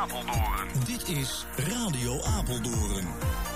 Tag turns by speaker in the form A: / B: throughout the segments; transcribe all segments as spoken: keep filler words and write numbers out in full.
A: Apeldoorn. Dit is Radio Apeldoorn.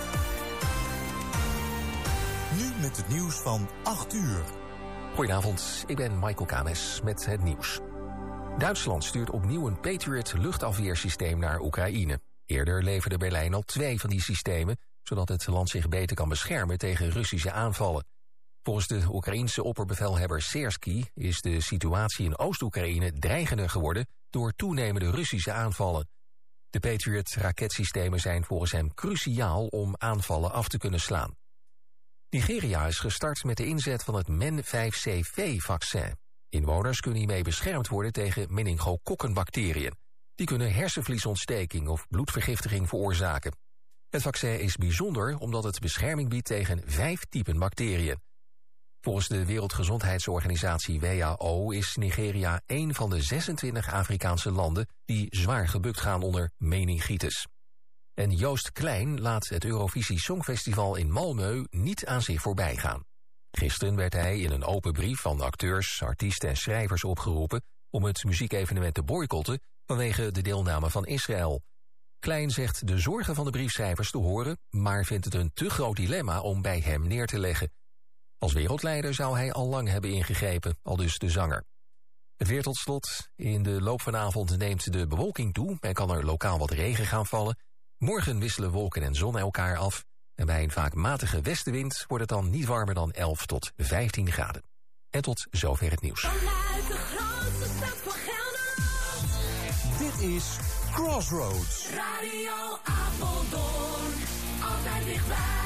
A: Nu met het nieuws van acht uur.
B: Goedenavond, ik ben Michael Kames met het nieuws. Duitsland stuurt opnieuw een Patriot luchtafweersysteem naar Oekraïne. Eerder leverde Berlijn al twee van die systemen, zodat het land zich beter kan beschermen tegen Russische aanvallen. Volgens de Oekraïense opperbevelhebber Sersky is de situatie in Oost-Oekraïne dreigender geworden door toenemende Russische aanvallen. De Patriot-raketsystemen zijn volgens hem cruciaal om aanvallen af te kunnen slaan. Nigeria is gestart met de inzet van het men vijf C V-vaccin. Inwoners kunnen hiermee beschermd worden tegen meningokokkenbacteriën. Die kunnen hersenvliesontsteking of bloedvergiftiging veroorzaken. Het vaccin is bijzonder omdat het bescherming biedt tegen vijf typen bacteriën. Volgens de Wereldgezondheidsorganisatie W H O is Nigeria één van de zesentwintig Afrikaanse landen die zwaar gebukt gaan onder meningitis. En Joost Klein laat het Eurovisie Songfestival in Malmö niet aan zich voorbij gaan. Gisteren werd hij in een open brief van acteurs, artiesten en schrijvers opgeroepen om het muziekevenement te boycotten vanwege de deelname van Israël. Klein zegt de zorgen van de briefschrijvers te horen, maar vindt het een te groot dilemma om bij hem neer te leggen. Als wereldleider zou hij al lang hebben ingegrepen, aldus de zanger. Het weer tot slot. In de loop van de avond neemt de bewolking toe en kan er lokaal wat regen gaan vallen. Morgen wisselen wolken en zon elkaar af. En bij een vaak matige westenwind wordt het dan niet warmer dan elf tot vijftien graden. En tot zover het nieuws.
C: Vanuit de grootste stad van Gelderland.
A: Dit is Crossroads.
C: Radio Apeldoorn. Altijd dichtbij.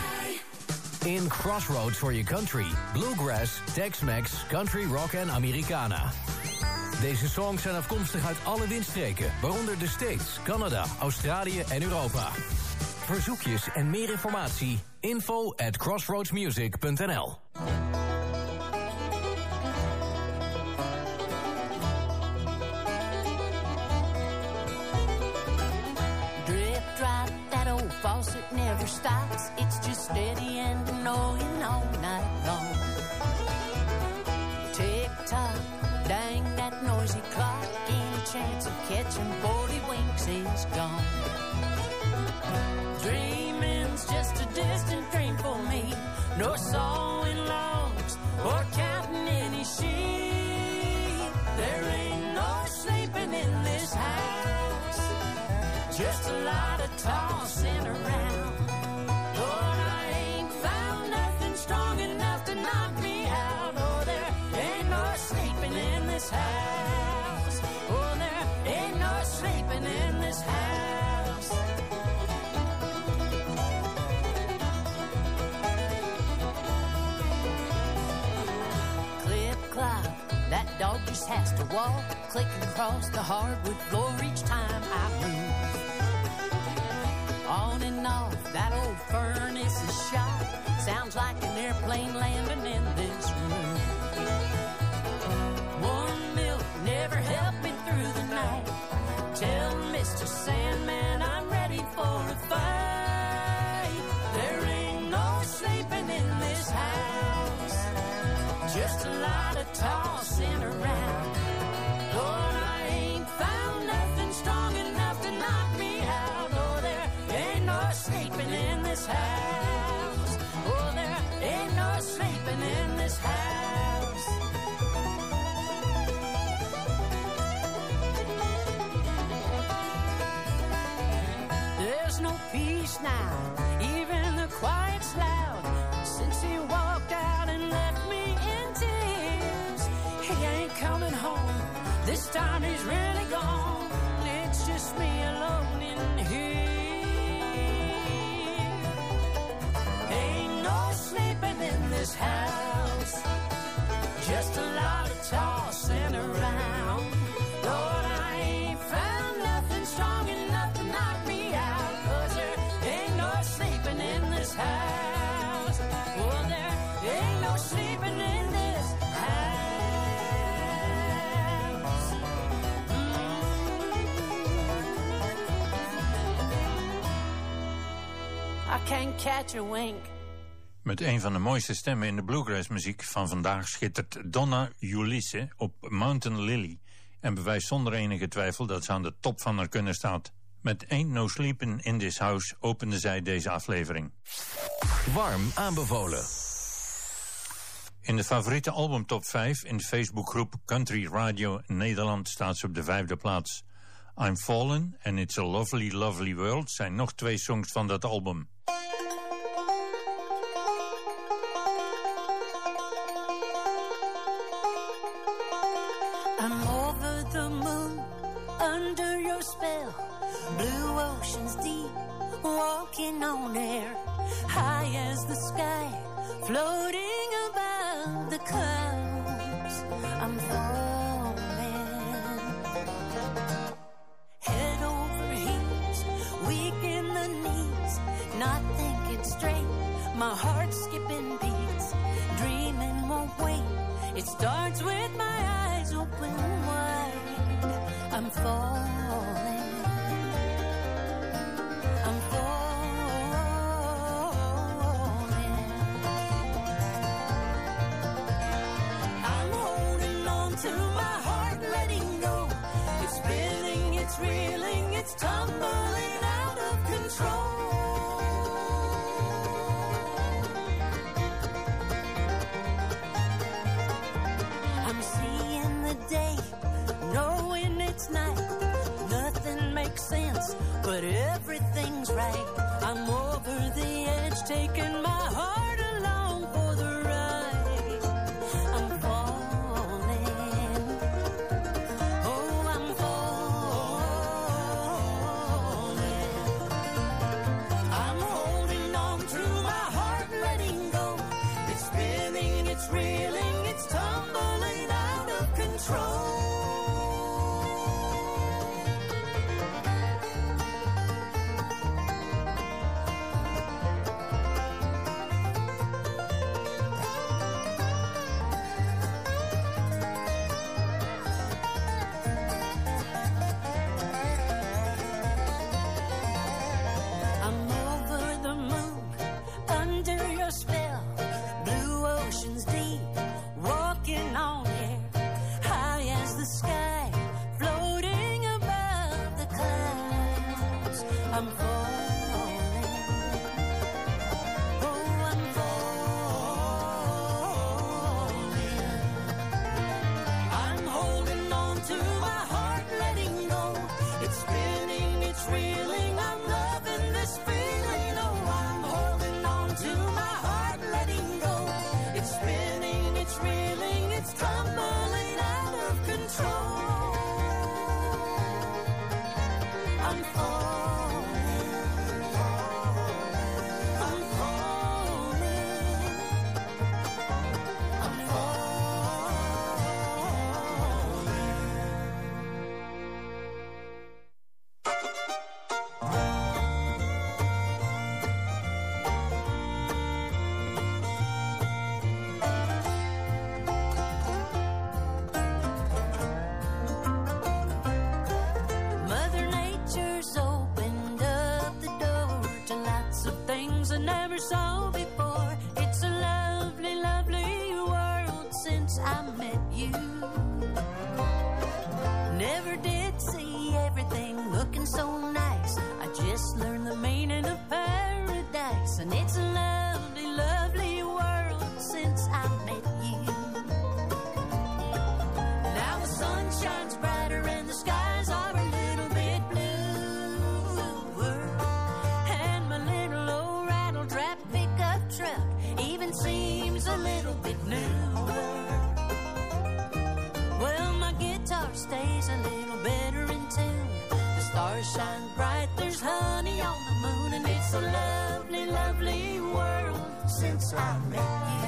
D: In Crossroads for your country. Bluegrass, Tex-Mex, country rock en Americana. Deze songs zijn afkomstig uit alle windstreken, waaronder de States, Canada, Australië en Europa. Verzoekjes en meer informatie, info at crossroadsmusic punt n l.
C: Drip, drop, that old faucet never stops. It's just steady and annoying all night long. Tick-tock, dang that noisy clock. Any chance of catching forty winks is gone. Dreaming's just a distant dream for me. No sawing logs or counting any sheep. There ain't no sleeping in this house. Just a lot of tossing around. Lord, I ain't found nothing strong enough to knock me out. Oh, there ain't no sleeping in this house. Oh, there ain't no sleeping in this house. Clip clop, that dog just has to walk, clicking across the hardwood floor each time I move. On and off, that old furnace is shot. Sounds like an airplane landing in this room. Warm milk never helped me through the night. Tell Mister Sandman I'm ready for a fight. There ain't no sleeping in this house. Just a lot of tossing around. Lord, I ain't found nothing strong enough to knock me out. Oh, there ain't no sleeping in this house. Oh, there ain't no sleeping in this house. There's no peace now, even the quiet's loud. Since he walked out and left me in tears, he ain't coming home. This time he's really gone. It's just me alone in here. Ain't no sleeping in this house. Just a lot of tossing around. Lord, I ain't found nothing strong enough to knock me out. 'Cause there ain't no sleeping in this house. Oh, there ain't no sleeping in this house. Mm. I can't catch a wink.
E: Met een van de mooiste stemmen in de bluegrassmuziek van vandaag schittert Donna Ulisse op Mountain Lily en bewijst zonder enige twijfel dat ze aan de top van haar kunnen staat. Met Ain't No Sleepin' in This House opende zij deze aflevering.
D: Warm aanbevolen.
E: In de favoriete album top vijf in de Facebookgroep Country Radio Nederland staat ze op de vijfde plaats. I'm Fallen en It's a Lovely Lovely World zijn nog twee songs van dat album.
C: I'm over the moon, under your spell, blue oceans deep, walking on air, high as the sky, floating above the clouds. I'm falling, head over heels, weak in the knees, not thinking straight, my heart skipping beats, dreaming won't wait, it starts with my eyes open wide. I'm falling, I'm falling, I'm holding on to my heart, letting go. It's spinning, it's reeling, it's tumbling out of control. I'm seeing the day, knowing it's night. Nothing makes sense, but everything's right. I'm over the edge, taking my heart along for the ride. I'm falling, oh, I'm falling. I'm holding on to my heart, letting go. It's spinning, it's reeling, it's tumbling out of control. I'm over the moon, under your spell, blue oceans deep, walking on air, high as the sky, floating above the clouds. I'm falling, oh, I'm falling. I'm holding on to my heart, letting go. It's spinning, it's reeling, I'm loving this feeling. Oh, I'm holding on to my heart, letting go. It's spinning, it's reeling, it's tumbling out of control. I'm falling, I'm falling, I'm Mother Nature's opened up the door to lots of things I never saw before. It's a lovely, lovely world since I met you. Never did see everything looking so nice. I just learned the meaning of paradise. And it's a lovely, lovely world since I met you. Now the sun shines brighter and the skies are a little bit bluer. And my little old rattle-trap pickup truck even seems a little bit newer. Well, my guitar stays a little better in tune. The stars shine bright, there's honey on the moon. And it's a lovely, lovely world since I met you.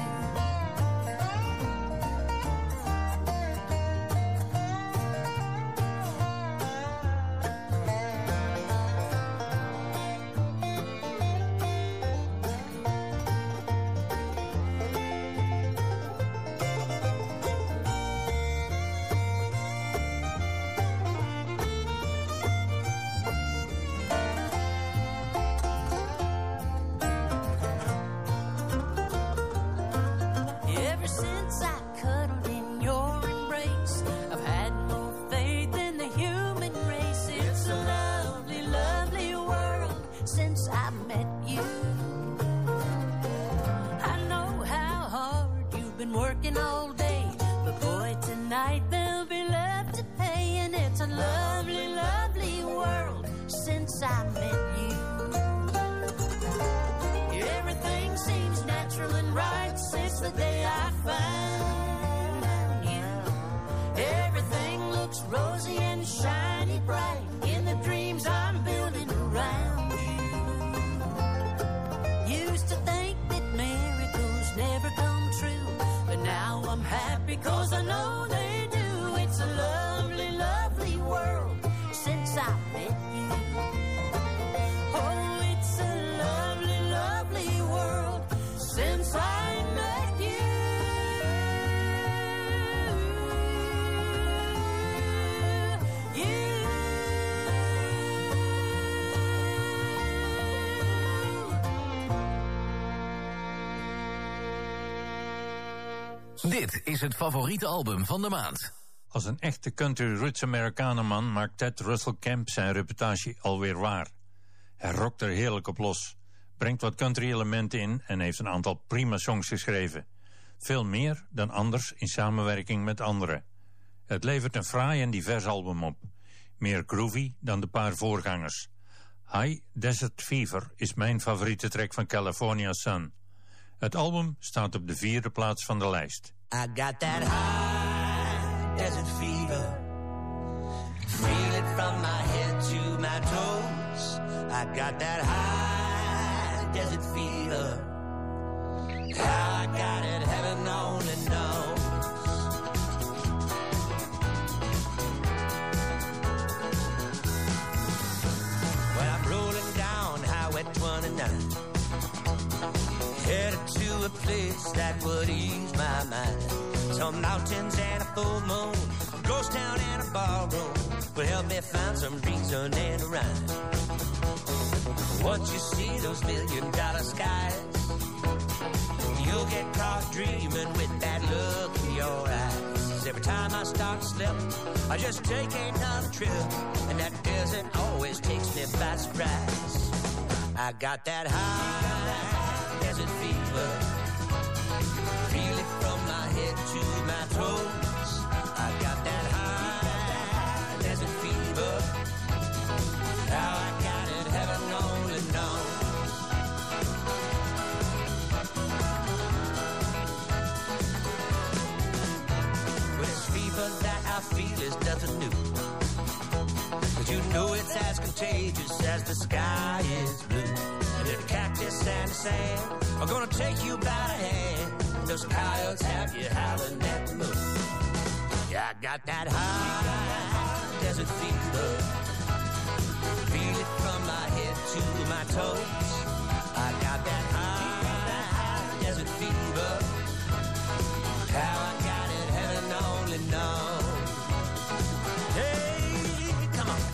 D: Dit is het favoriete album van de maand.
E: Als een echte country roots Amerikanenman maakt Ted Russell Camp zijn reputatie alweer waar. Hij rokt er heerlijk op los, brengt wat country elementen in en heeft een aantal prima songs geschreven. Veel meer dan anders in samenwerking met anderen. Het levert een fraai en divers album op. Meer groovy dan de paar voorgangers. High Desert Fever is mijn favoriete track van California Sun. Het album staat op de vierde plaats van de lijst.
C: I got that high desert fever. Feel it from my head to my toes. I got that high desert fever. How I got it, heaven only knows. Well, I'm rolling down Highway twenty-nine, headed to a place that would ease my mind. Some mountains and a full moon, ghost town and a ballroom will help me find some reason and a rhyme. Once you see those million dollar skies, you'll get caught dreaming with that look in your eyes. Every time I start to slip, I just take another trip, and that desert always takes me by surprise. I got that high desert fever, feel it from my head to my toes. I got that high desert fever, how I got it, heaven only knows. Well, this fever that I feel is nothing new, but you know it's as contagious as the sky is blue. And if the cactus and the sand are gonna take you by the hand, those coyotes have you howling at the moon. Yeah, I got that high desert fever, feel it from my head to my toes. I got that high desert fever, how I got it, heaven only knows. Hey, come on.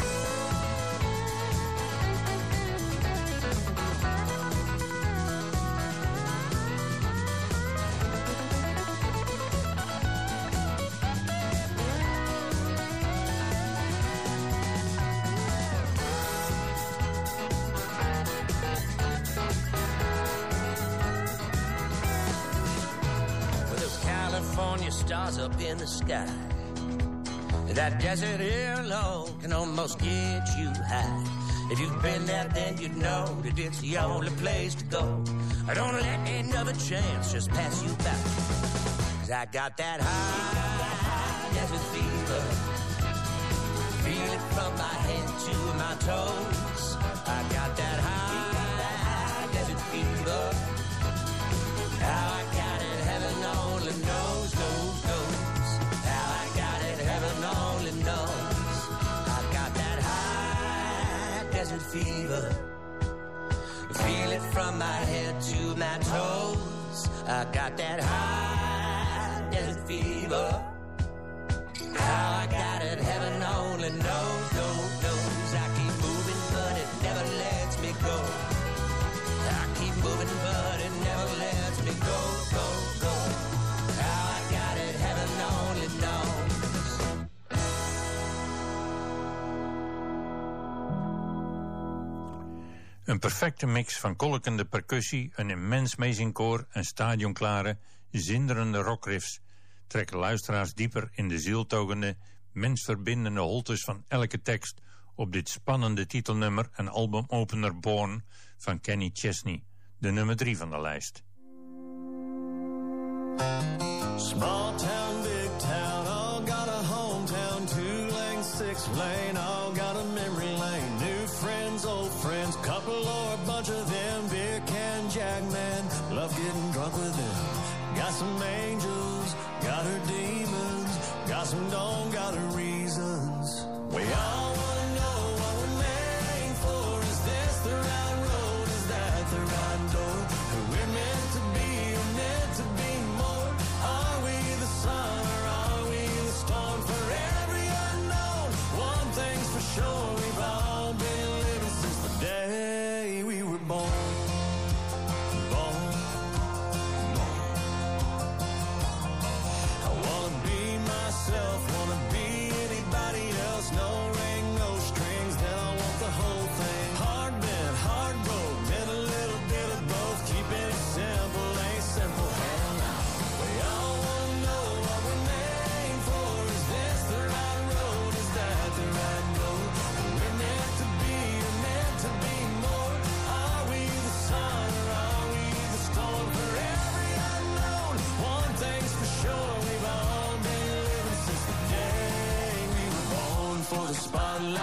C: California stars up in the sky, that desert air alone can almost get you high. If you've been there, then you know that it's the only place to go. I don't let another chance just pass you by, 'cause I got that high desert fever, feel it from my head to my toes. I got that high desert fever, how I got it, heaven only knows, knows, knows. How I got it, heaven only knows. I got that high desert fever, feel it from my head to my toes. I got that high desert fever, how I got it, heaven only knows, knows, knows. I keep moving but it never lets me go. I keep moving but it never lets me go, go, go. How I got it, heaven only knows.
E: Een perfecte mix van kolkende percussie, een immens meezingkoor en stadionklare, zinderende rockriffs trekken luisteraars dieper in de zieltogende, mensverbindende holtes van elke tekst op dit spannende titelnummer en albumopener Born van Kenny Chesney, de nummer drie van de lijst.
F: Small town, big town, all got a hometown, two lane, six lane, all got a memory lane. New friends, old friends, couple or a bunch of them, beer can, Jack man, love getting drunk with them. Got some angels, got her demons, got some don't, got her reasons. We all wanna know what we're made for. Is this the right road? Is that the right door? Who we're meant to be or meant to be more? Are we the sun or are we the storm? For every unknown, one thing's for sure, we've all been living since the day we were born. Born, born.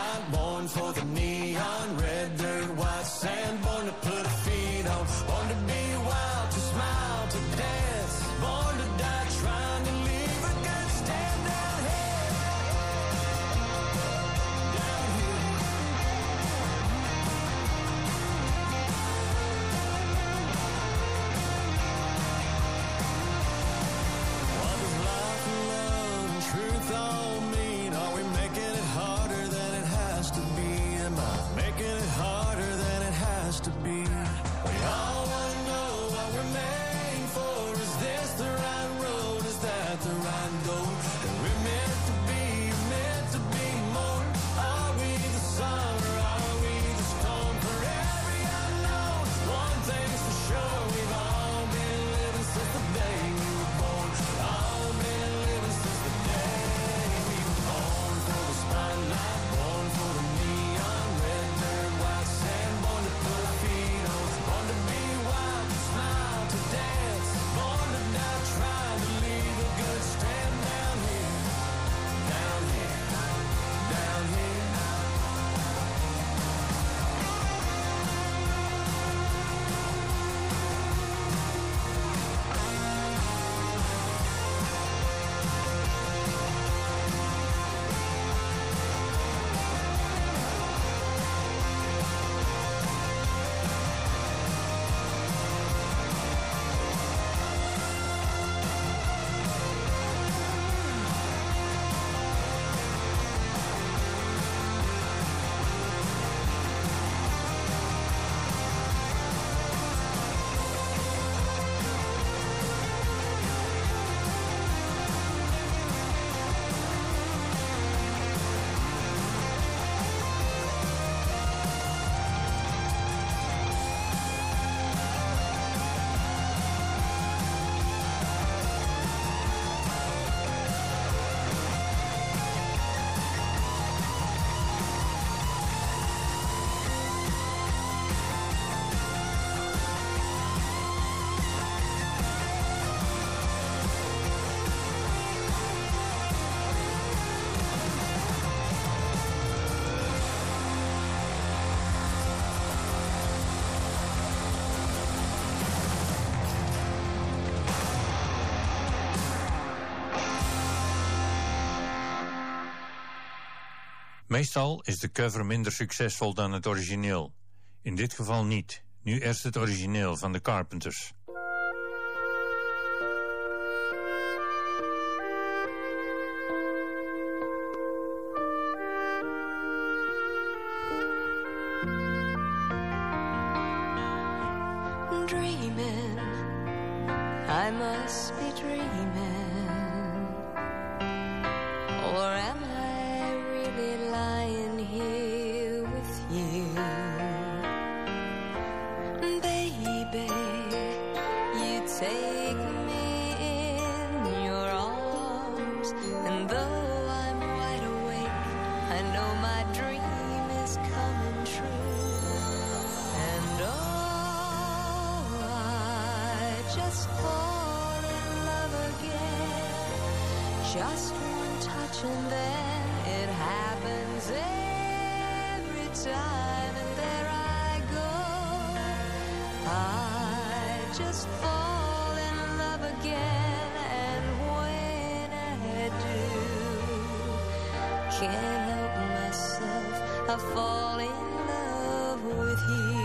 F: spotlight, born for the neon, red dirt, white sand, born to put her feet on, born to be wild, to smile, to dance, born to die trying to leave a good stand down here, down here. What does life and love and truth all mean? Are we making it harder than it has to be? Am I making it harder than it has to be? We all want to know what we're made for. Is this the right road? Is that the right goal? And we're meant to be, meant to be more. Are we the sun or are we the storm? For every unknown, one thing's for sure. We've all been living since the day we were born. All been living since the day we were born. For the spotlight, born for the neon, red dirt, white sand, born to put our feet on, born to be wild, to smile, to dance, born to die trying to leave a good stand down here, down here, down here.
E: Meestal is de cover minder succesvol dan het origineel. In dit geval niet. Nu eerst het origineel van de Carpenters.
C: Dreaming, I must be dreaming, or am I really lying here with you? Baby, you take me in your arms, and though I'm wide awake, I know my dream is coming true. And oh, I just fall in love again, just one touch and then it happens every time, and there I go. I just fall in love again, and when I do, can't help myself, I fall in love with you.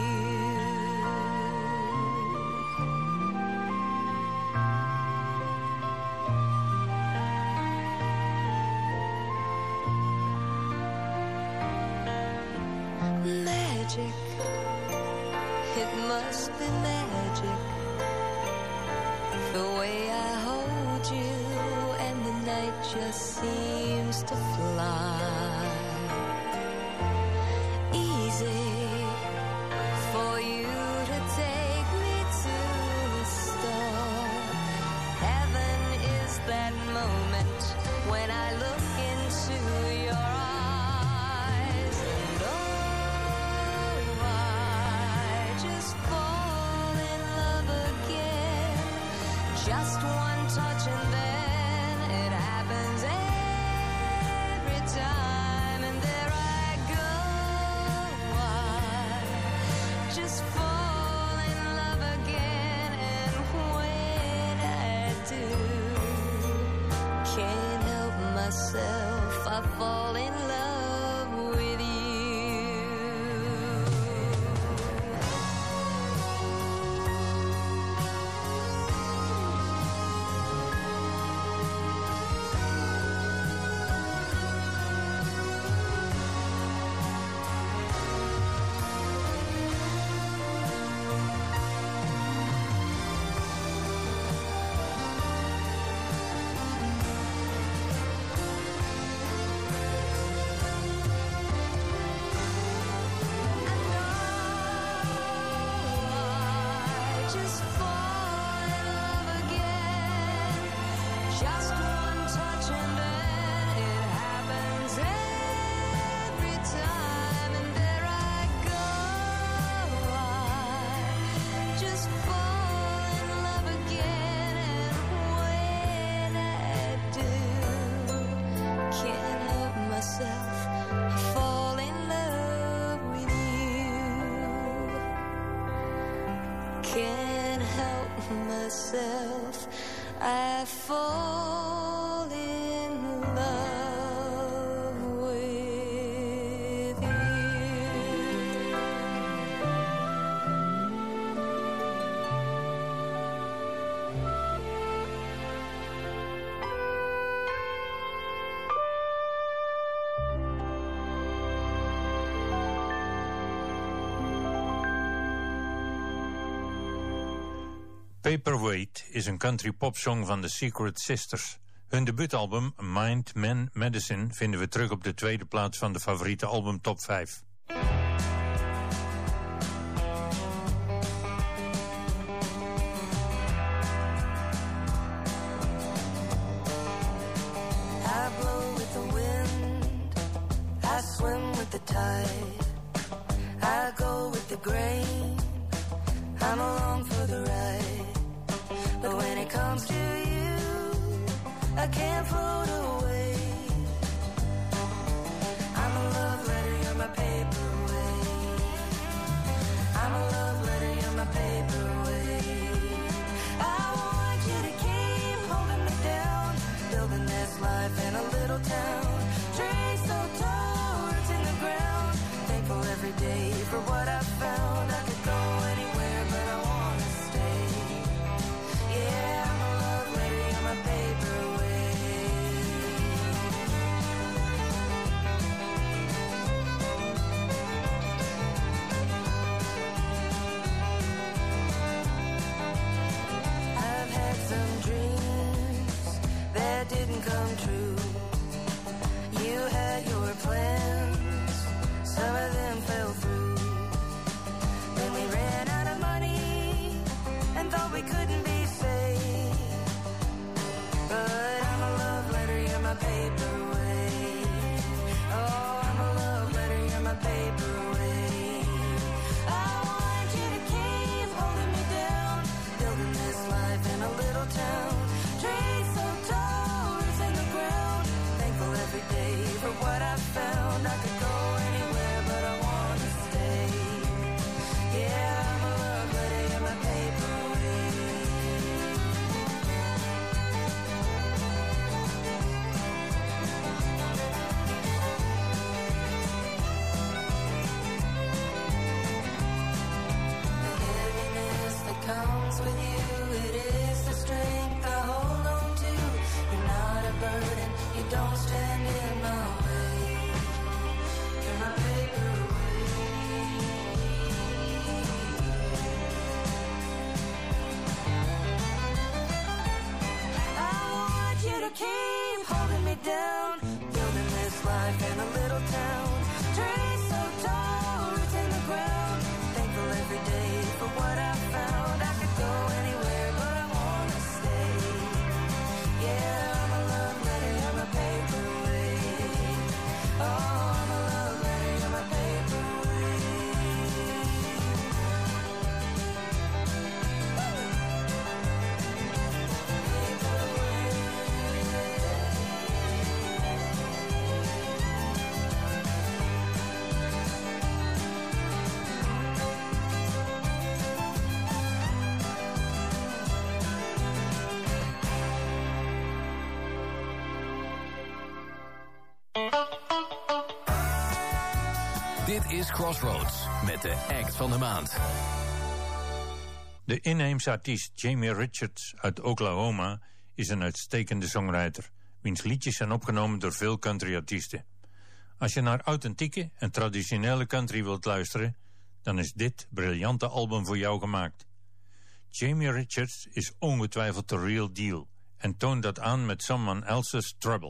C: Magic, it must be magic, the way I hold you and the night just seems to fly. Easy for you to take me to a star. Heaven is that moment when I look into your eyes, and oh, I just fall in love again, just one touch and then it happens every time, and there I go.
G: just fall in love again, and when I do, can't help myself, I fall in love with you. Myself, I fall in love with you.
E: Paperweight is een country popsong van de Secret Sisters. Hun debuutalbum Mind, Man, Medicine vinden we terug op de tweede plaats van de favoriete album top vijf.
G: I blow with the wind, I swim with the tide, I go with the grain, I'm along for the ride. But when it comes to you, I can't float away. I'm a love letter, you're my paperweight. I'm a love letter, you're my paperweight. I want you to keep holding me down, building this life in a little town. Trees so tall, roots in the ground. Thankful every day for what I found. I could go anywhere, but I wanna stay. Yeah, I'm a love letter, you're my paperweight. I've had some dreams that didn't come true. You had your plans, some of them fell through. Then we ran out of money and thought we couldn't be saved. But I'm a love letter, you're my paperweight. Oh, I'm a love letter, you're my paperweight. I want you to keep holding me down, building this life in a little town. Trees so tall, roots in the ground. Thankful every day for what I found. I could go anywhere, but I wanna stay. Yeah, I'm a love letter, you're my paperweight. The heaviness that comes with you, it is the strength I hold on to. You're not a burden, you don't stand in my way. You're my paperweight. I want you to keep holding me down, building this life in a little town. Trees so tall, roots in the ground. Thankful every day for what I found. I could go anywhere, but I wanna stay. Yeah, I'm a love letter, you're my paperweight. Oh, I'm a love letter, you're my
D: Dit is Crossroads met de act van de maand.
E: De inheemse artiest Jamie Richards uit Oklahoma is een uitstekende songwriter, wiens liedjes zijn opgenomen door veel countryartiesten. Als je naar authentieke en traditionele country wilt luisteren, dan is dit briljante album voor jou gemaakt. Jamie Richards is ongetwijfeld the real deal en toont dat aan met Someone Else's Trouble.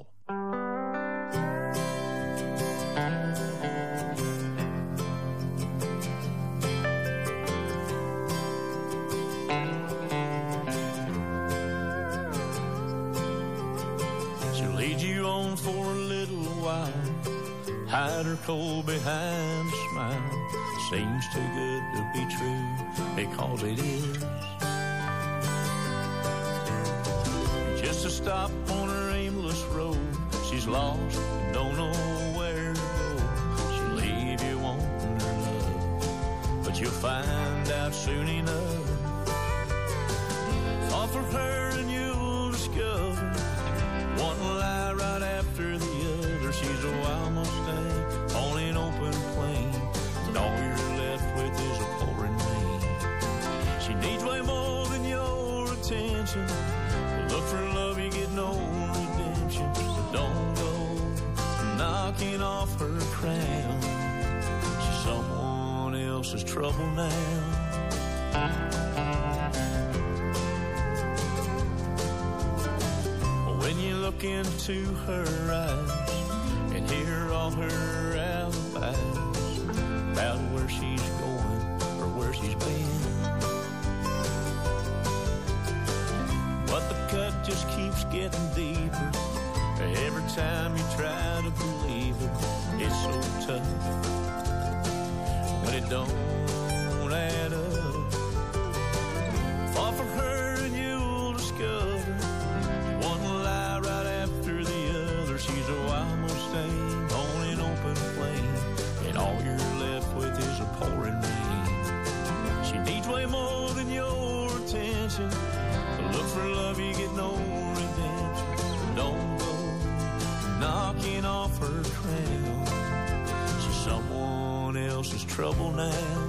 F: For a little while, hide her cold behind a smile. Seems too good to be true, because it is. Just a stop on her aimless road. She's lost, don't know where to go. She'll leave you wanting her love, but you'll find out soon enough. Fall for her and you'll discover one lie right after the other. She's a wild Mustang on an open plain, and all you're left with is a pouring rain. She needs way more than your attention. Look for love, you get no redemption. So don't go knocking off her crown. She's someone else's trouble now. When you look into her eyes and hear all her alibis about where she's going or where she's been, but the cut just keeps getting deeper every time you try to believe it. It's so tough when it don't add up. Fall for her and you'll discover one lie right after the other. She's a wild Mustang on an open plain, and all you're left with is a pouring rain. She needs way more than your attention. Look for love, you get no redemption. Don't go knocking off her crown. She's someone else's trouble now.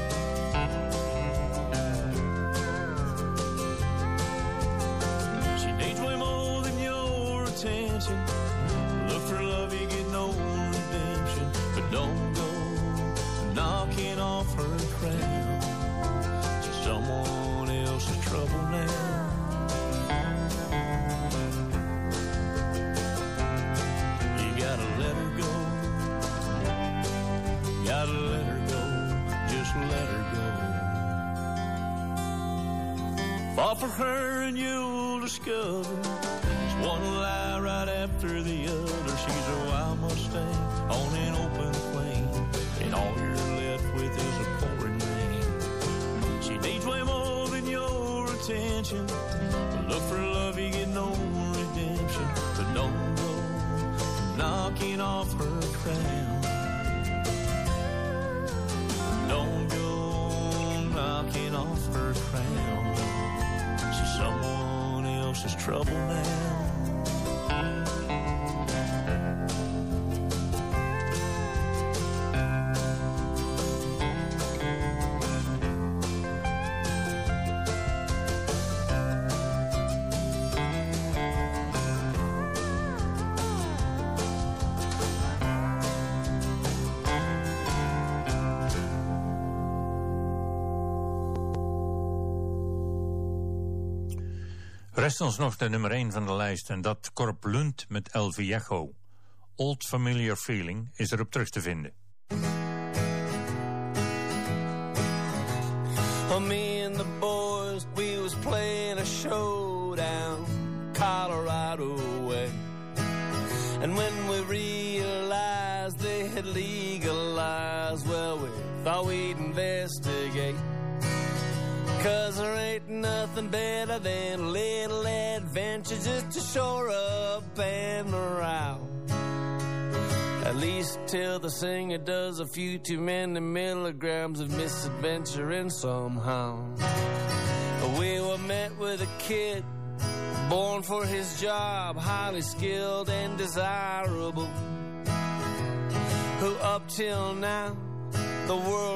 F: Look for love, you get no redemption, but don't go knocking off her crown. She's someone else's trouble now. You gotta let her go. Gotta let her go. Just let her go. Fall for her and you'll discover one lie right after the other. She's a wild Mustang on an open plain, and all you're left with is a pouring rain. She needs way more than your attention. Look for love, you get no redemption, but don't go knocking off her crown. Don't go knocking off her crown. She's someone else's trouble now.
E: Rest ons nog de nummer één van de lijst en dat Corp Lund met El Viejo. Old Familiar Feeling is erop terug te vinden.
H: Oh, me and the boys, we was playing a showdown Colorado way. And when we realized they had legalized, well, we thought we'd investigate. Cause there ain't nothing better than a little adventure just to shore up and around. At least till the singer does a few too many milligrams of misadventuring somehow. We were met with a kid born for his job, highly skilled and desirable, who up till now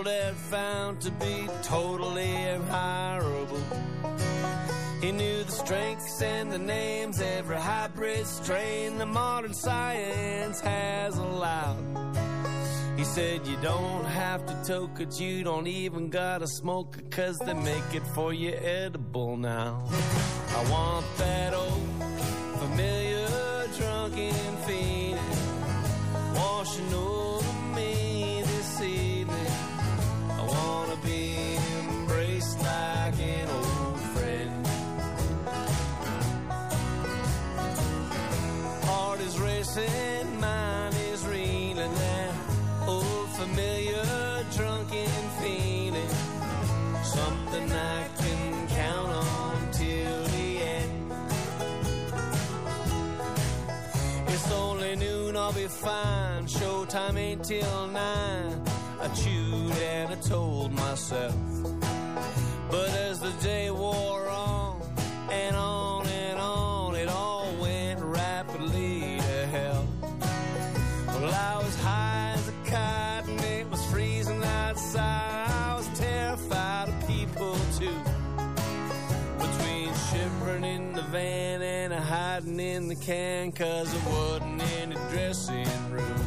H: dad found to be totally imhirable. He knew the strengths and the names, every hybrid strain the modern science has allowed. He said you don't have to toke it, you don't even gotta smoke it, 'cause they make it for you edible now. I want that old familiar drunken feeling washing over me this evening. I wanna be embraced like an old friend. Heart is racing, mind is reeling, that old familiar drunken feeling, something I can count on till the end. It's only noon, I'll be fine, showtime ain't till nine, I chewed and I told myself. But as the day wore on and on and on, it all went rapidly to hell. Well, I was high as a kite and it was freezing outside. I was terrified of people too, between shivering in the van and hiding in the can, 'cause it wasn't in the dressing room.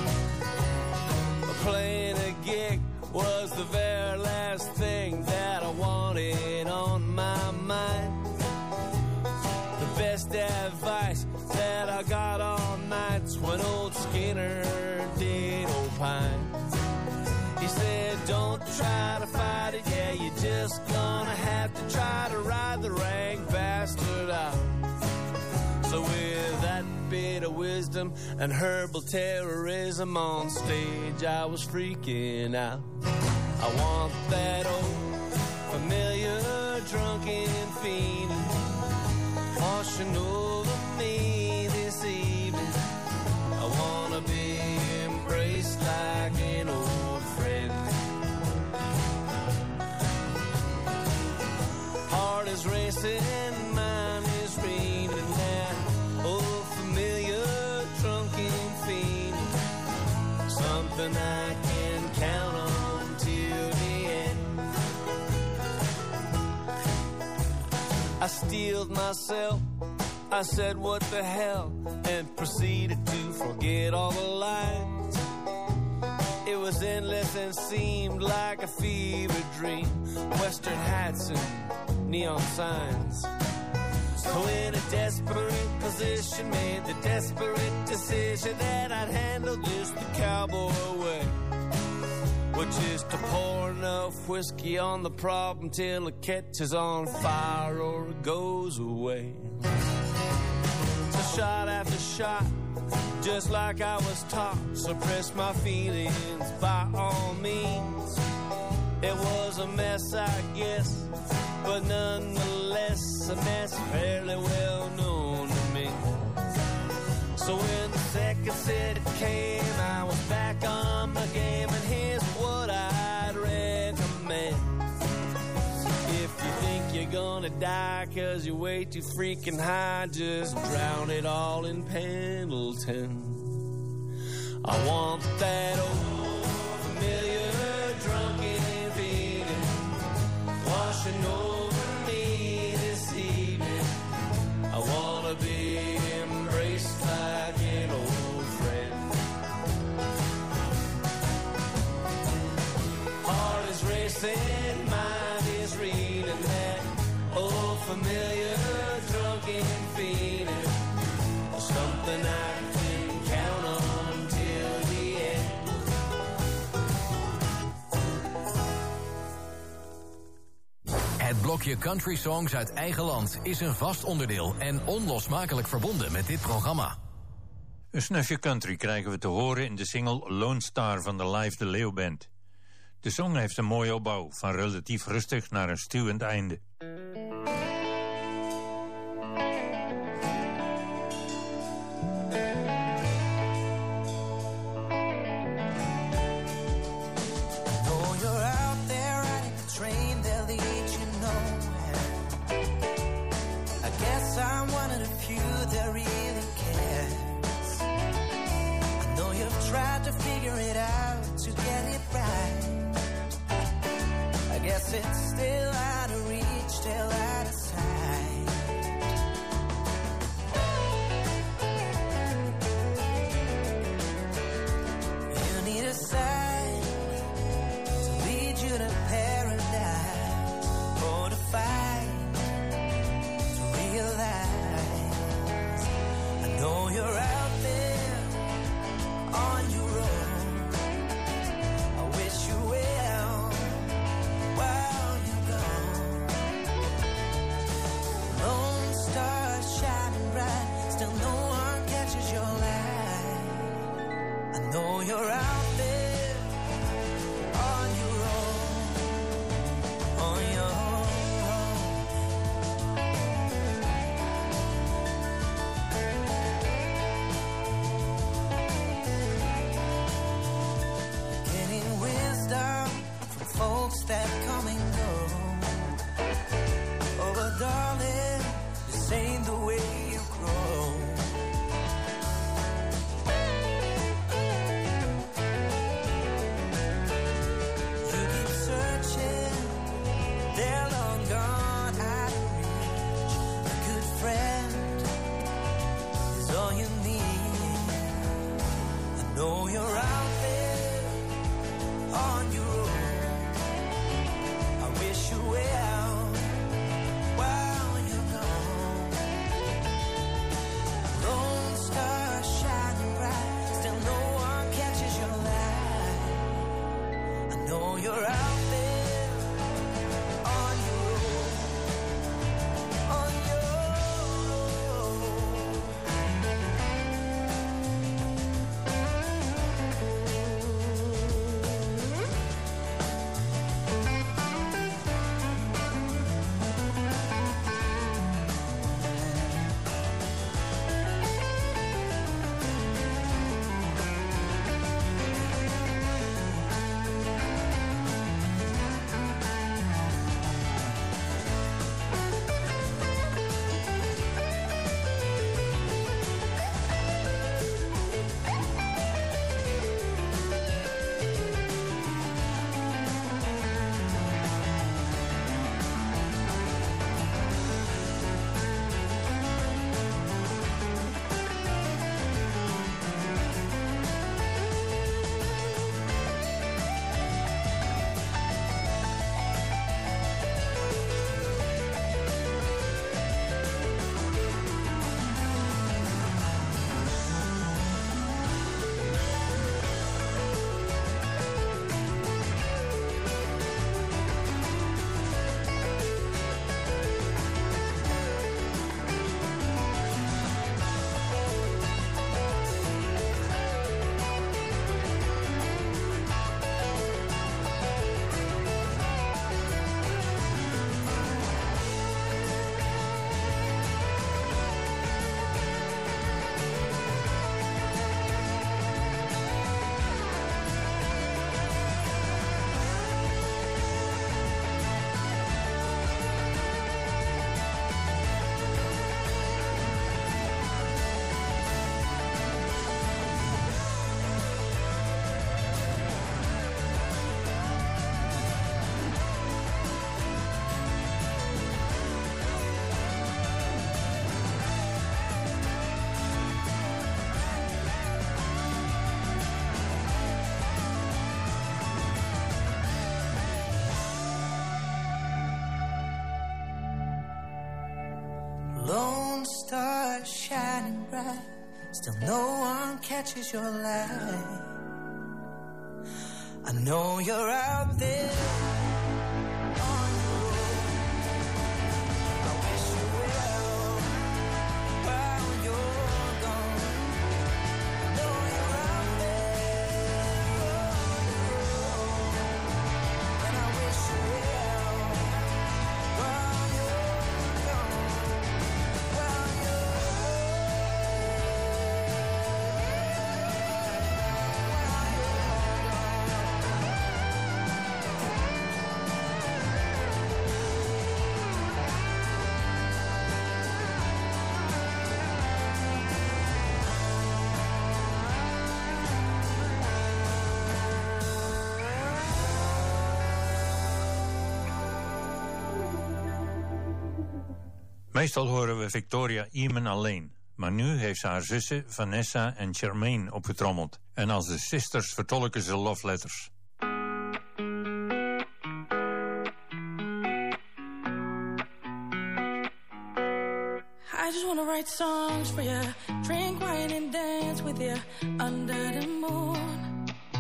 H: Playing a gig was the very last thing that I wanted on my mind. The best advice that I got all nights when old Skinner did opine. He said, don't try to fight it, yeah, you're just gonna have to try to ride the rank bastard out. So with that bit of wisdom and herbal terrorism on stage, I was freaking out. I want that old familiar drunken feeling washing over me this evening. I wanna be embraced like an old friend. Heart is racing, mind is reeling, that old familiar drunken feeling, something I can count on till the end. I steeled myself, I said what the hell, and proceeded to forget all the lines. It was endless and seemed like a fever dream, western hats and neon signs. So in a desperate position, made the desperate decision that I'd handle this the cowboy way, which is to pour enough whiskey on the problem till it catches on fire or it goes away. So shot after shot, just like I was taught, suppress my feelings by all means. It was a mess, I guess, but nonetheless a mess fairly well known to me. So when the second set came, I was back on my game, and here's what I'd recommend. If you think you're gonna die 'cause you're way too freaking high, just drown it all in Pendleton. I want that old familiar drunken feeling washing over me this evening. I wanna be embraced like an old friend. Heart is racing, mind is reeling, that old familiar drunken feeling, something I can count on till the end.
D: Het blokje country songs uit eigen land is een vast onderdeel en onlosmakelijk verbonden met dit programma.
E: Een snufje country krijgen we te horen in de single Lone Star van de Live de Leo Band. De song heeft een mooie opbouw, van relatief rustig naar een stuwend einde.
G: Tried to figure it out to get it right, it's still out of reach, still out of sight. You need a sign to lead you to paradise, or to fight, to realize. I know you're out there on your own. I wish you well while you're gone. Lone star shining bright, still no one catches your light. I know you're out there on your own, on your own. Getting wisdom from folks that come and go. Oh, but darling, this ain't the way you grow. You keep searching, they're long gone out of reach. A good friend is all you need. I know you're out there on your own. I wish you well while you're gone. Lone star shining bright, still no one catches your light. I know you're out there on your own, on your own. Lone star shining bright, still no one catches your light. I know you're out there on your own. I wish you well while you're gone. I know you're out there on your own, and I wish you well while you're gone. While you're while you're gone.
E: Meestal horen we Victoria Eamon alleen, maar nu heeft ze haar zussen Vanessa en Charmaine opgetrommeld. En als de sisters vertolken ze love letters.
I: I just wanna write songs for you, drink wine and dance with you under the moon.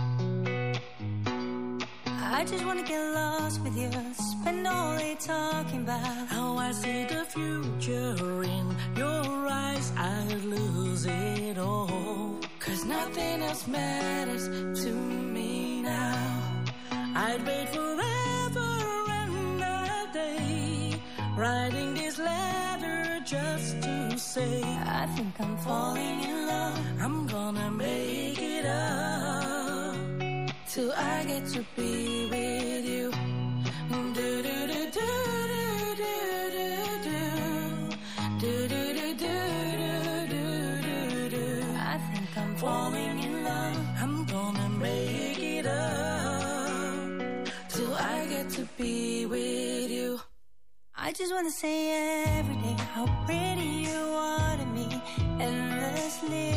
G: I just wanna get lost with you, spend all day talking about
I: how I see the future in your eyes. I'd lose it all, 'cause nothing else matters to me now. I'd wait forever and a day, writing this letter just to say
G: I think I'm falling in love.
I: I'm gonna make it up till I get to be with you. Do do do do do do do do do do do do do.
G: I think I'm
I: falling in love. I'm gonna make it up till I get to be with you.
G: I just wanna say every day how pretty you are to me, endlessly.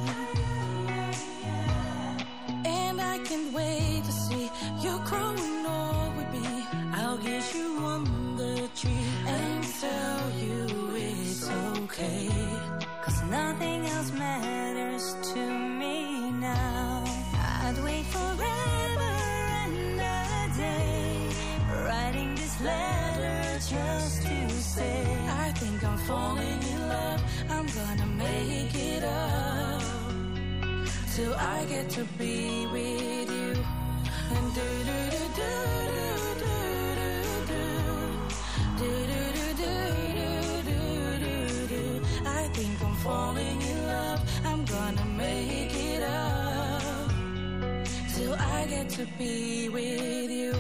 I: And I can't wait to see you growing old with me. I'll kiss you on the tree and tell you it's okay,
G: 'cause nothing else matters to me now. I'd wait forever and a day, writing this letter just to say
I: I think I'm falling in love. I'm gonna make it up till I get to be with you. And do do do do do do do do do do do do. I think I'm falling in love. I'm gonna make it up till I get to be with you.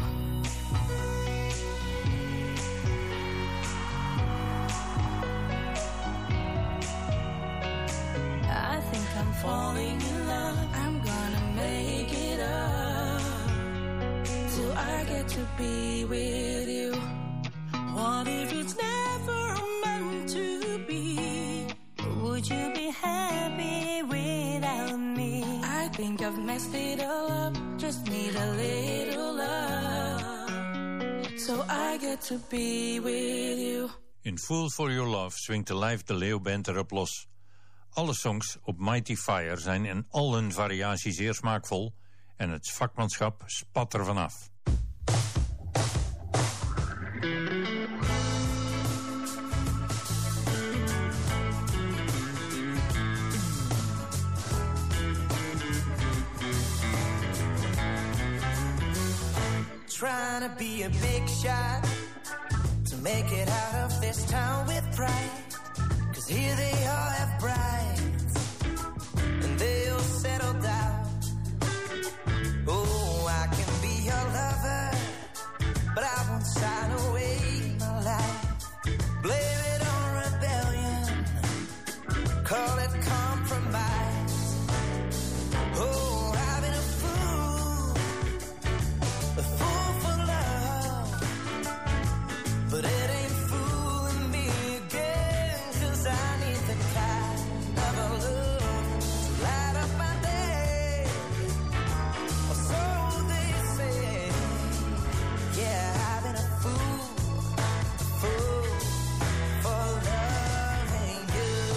G: I think I'm
I: falling in love. I'm gonna make it up till I get to be with you. What if it's never meant to be?
G: Would you be happy without me?
I: I think I've messed it all up. Just need a little love so I get to be with you.
E: In Fool for Your Love swingt de Live de Leeuw band erop los. Alle songs op Mighty Fire zijn in al hun variaties zeer smaakvol en het vakmanschap spat er vanaf.
J: Trying to be a big shot, to make it out of this town with pride. 'Cause here they all have brides, and they all settle down. Oh, I can be your lover, but I won't sign away my life. Blame it on rebellion, call it compromise. Oh, I've been a fool, a fool for love, but it ain't fooling me again. 'Cause I need the kind of a love to light up my day, or so they say. Yeah, I've been a fool, fool for loving you.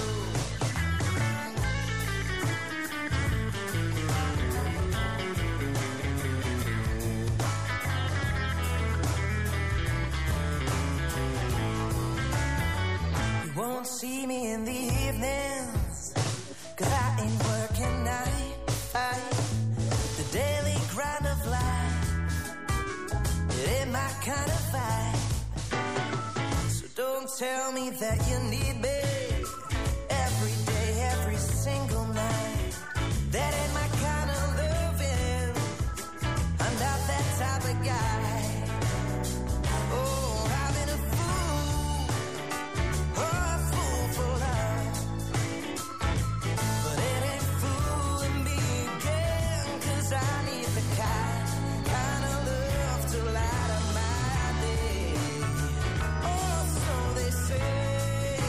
J: You won't see me in the evenings, 'cause I ain't working nine to five. The daily grind of life, it ain't my kind of vibe. So don't tell me that you need me every day, every single night. That ain't my kind of loving. I'm not that type of guy. Oh, I've been a fool, oh, a fool for love, but it ain't fooling me again. 'Cause I need the kind, kind of love to light up my day. Oh, so they say.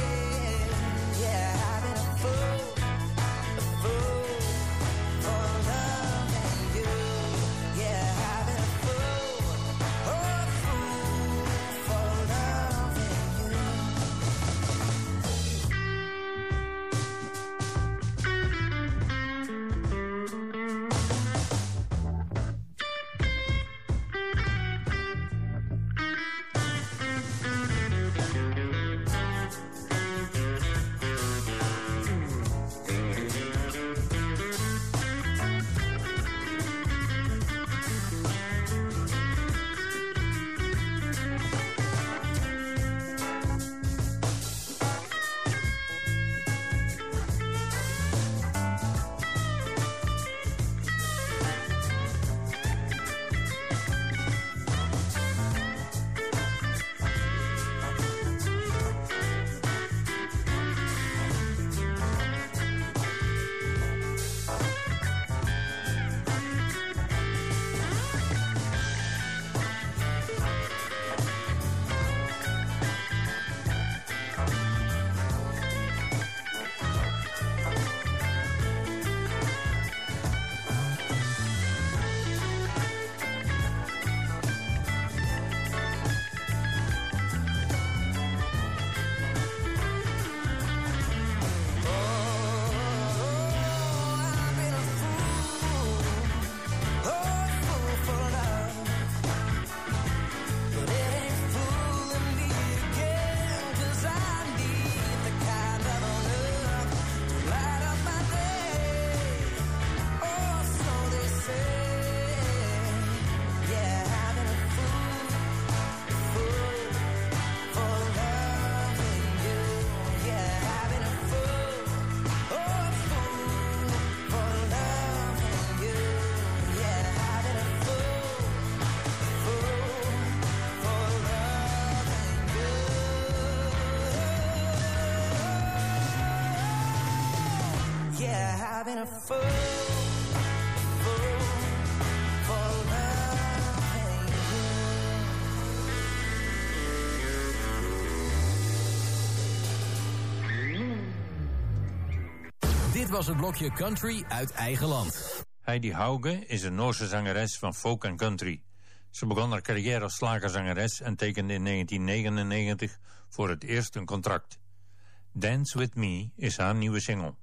J: I've been a fool, fool for loving
D: you. Dit was het blokje country uit eigen land.
E: Heidi Hauge is een Noorse zangeres van folk en country. Ze begon haar carrière als slagerzangeres en tekende in negentien negenennegentig voor het eerst een contract. Dance With Me is haar nieuwe single.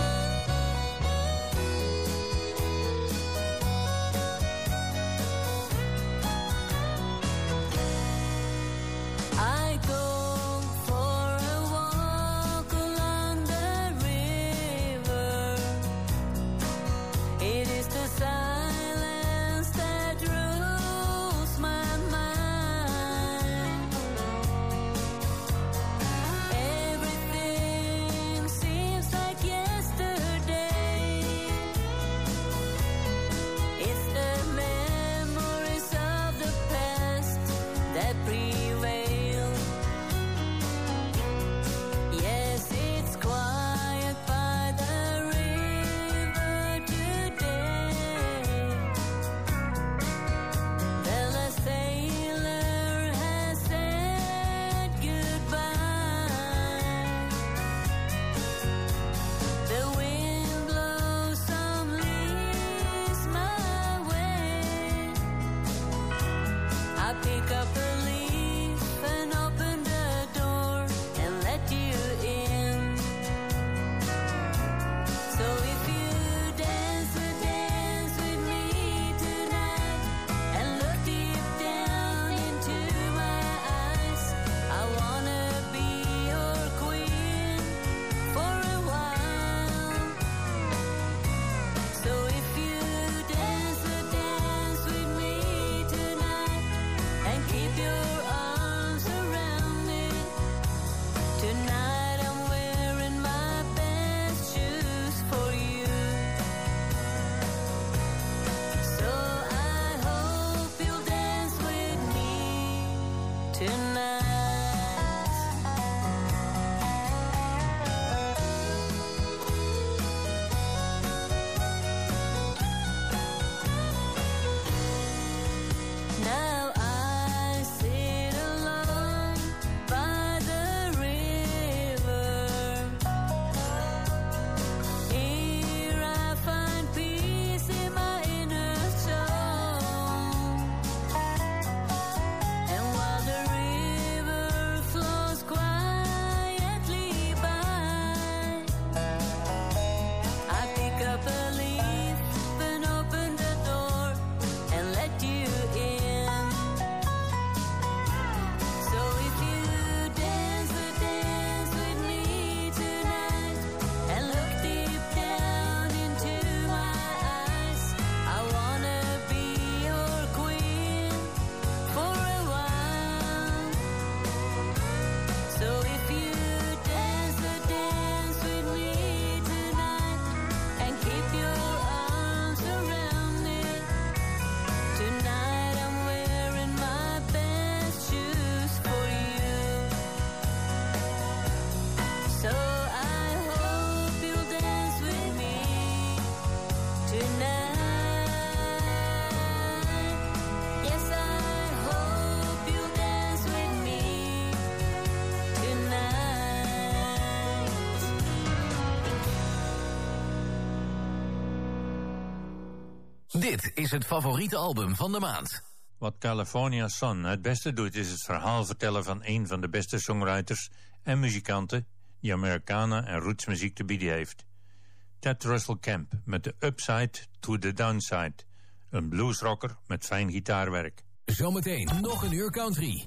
D: Dit is het favoriete album van de maand.
E: Wat California Sun het beste doet is het verhaal vertellen van een van de beste songwriters en muzikanten die Americana en rootsmuziek te bieden heeft. Ted Russell Camp met de Upside to the Downside. Een bluesrocker met fijn gitaarwerk.
D: Zometeen nog een uur country.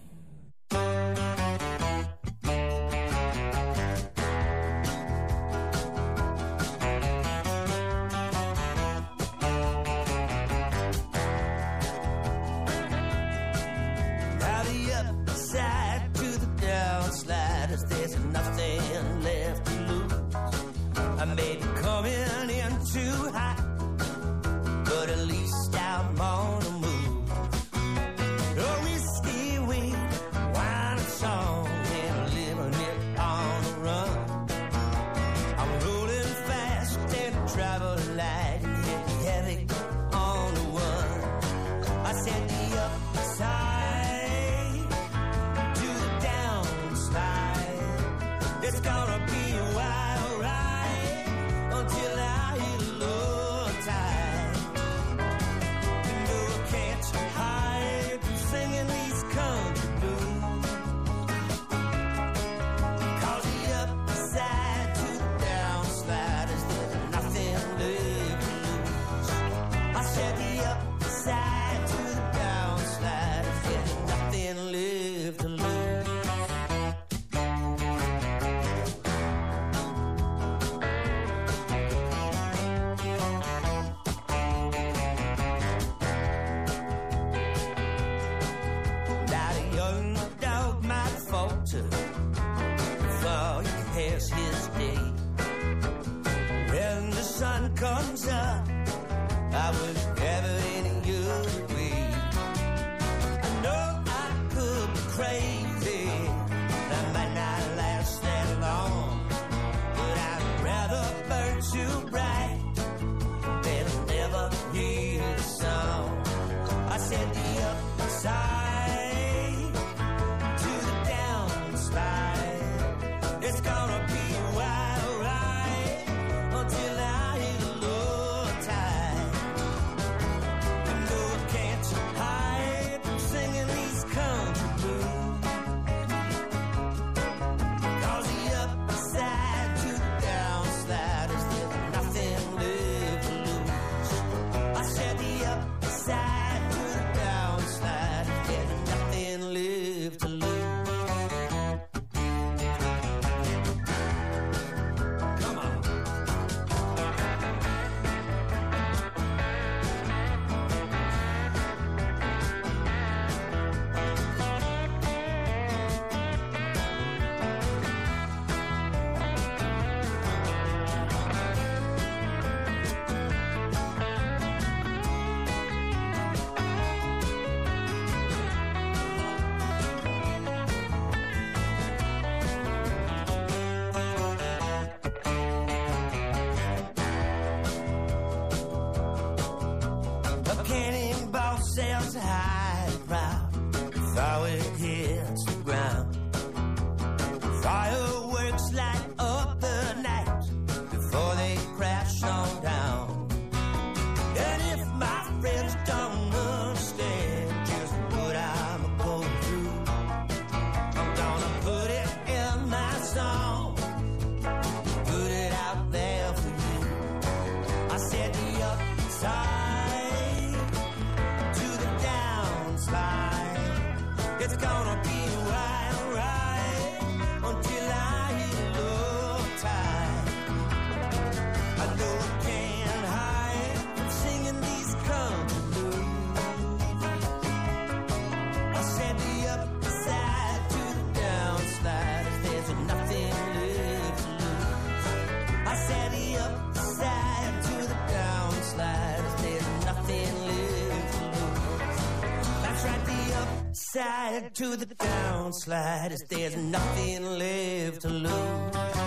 J: There's nothing left to lose. I may be coming in too high, but at least I'm on the move. A whiskey, weed, wine and comes up, I would have it any other way. I know I could be crazy, I might not last that long, but I'd rather burn too bright than never hear the song. I said the upside to the downslide, it's gonna be a wild ride until I hit a low tide. You know I can't hide from singing these country blues, 'cause the upside to the downslide is there's nothing left to lose. I said the upside to the downslide is there's nothing left to lose. Come on. A cannonball sails high and proud, though it hits the ground. Fireworks light up the night before they crash on down. And if my friends don't understand just what I'm going through, I'm gonna put it in my song, put it out there for you. I said the upside to the downslide, it's gonna be a wild ride until I hit a low tide. I know I can't hide from singing these country blues. I said the upside to the downslide is there's nothing left to lose. I said the upside to the downslide is there's nothing left to lose. That's right, the upside to the downslide is there's nothing left to lose.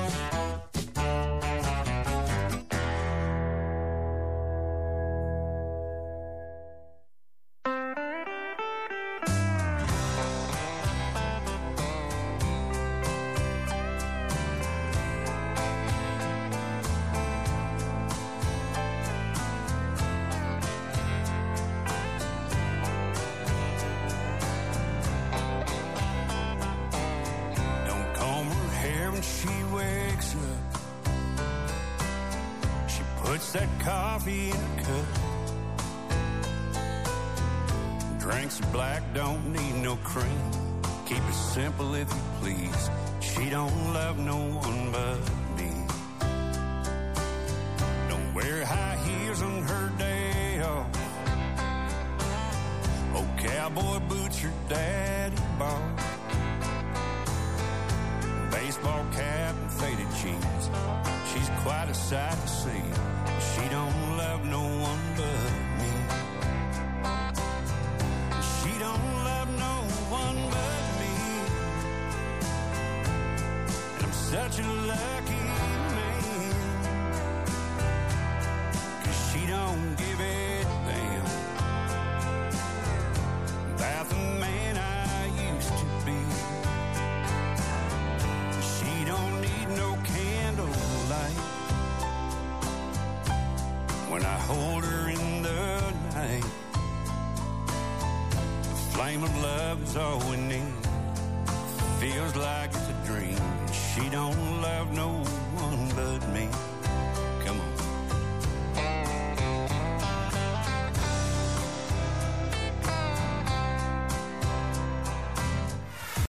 K: Don't comb her hair when she wakes up. She puts that coffee in a cup. Drinks are black, don't need no cream. Keep it simple if you please. She don't love no one but me. Don't wear high heels on her day off. Oh, cowboy boots her daddy bought. Baseball cap and faded jeans. She's quite a sight to see. She don't love no one but me. She don't love no one but me. And I'm such a lucky man, 'cause she don't give a damn about the man I used to be. She don't need no candlelight when I hold her in the night. The flame of love is all we need. Feels like it's a dream. She don't love no one but me.